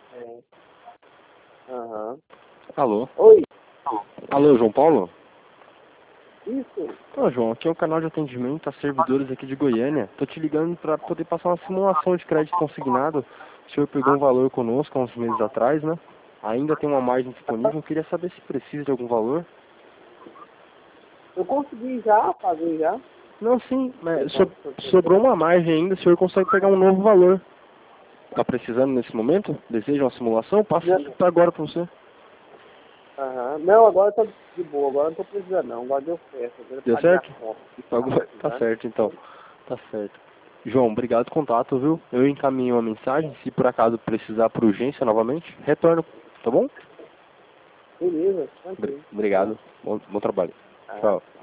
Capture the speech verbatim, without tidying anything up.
É. Aham. Alô? Oi, Alô, João Paulo? isso? Ô, João, aqui é um canal de atendimento a servidores aqui de Goiânia. Tô te ligando para poder passar uma simulação de crédito consignado. O senhor pegou um valor conosco há uns meses atrás, né? Ainda tem uma margem disponível. Eu queria saber se precisa de algum valor. Eu consegui já fazer já. Não, sim, mas so- sobrou uma margem ainda. O senhor consegue pegar um novo valor. Tá precisando nesse momento? Deseja uma simulação? Passo Não. agora para você. Aham. Não, agora tá de boa, agora não tô precisando não. Agora deu certo. Agora eu Deu paguei a certo? conta. Agora tá certo, então. Tá certo. João, obrigado pelo contato, viu? Eu encaminho uma mensagem. Se por acaso precisar por urgência novamente, retorno. Tá bom? Beleza, Obri- tranquilo. Obrigado. Bom, bom trabalho. Ah. Tchau.